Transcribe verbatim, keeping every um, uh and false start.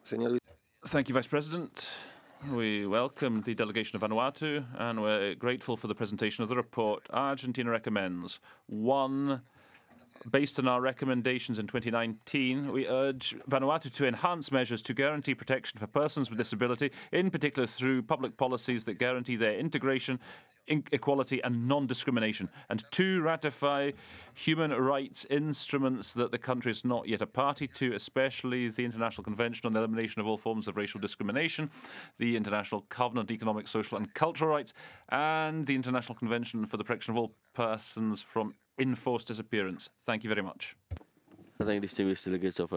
Thank you, Vice President. We welcome the delegation of Vanuatu, and we're grateful for the presentation of the report. Argentina recommends one. Based on our recommendations in twenty nineteen, we urge Vanuatu to enhance measures to guarantee protection for persons with disability, in particular through public policies that guarantee their integration, equality and non-discrimination. And two, ratify human rights instruments that the country is not yet a party to, especially the International Convention on the Elimination of All Forms of Racial Discrimination, the International Covenant on Economic, Social and Cultural Rights, and the International Convention for the Protection of All Persons from Enforced Disappearance. Thank you very much. I thank distinguished delegates of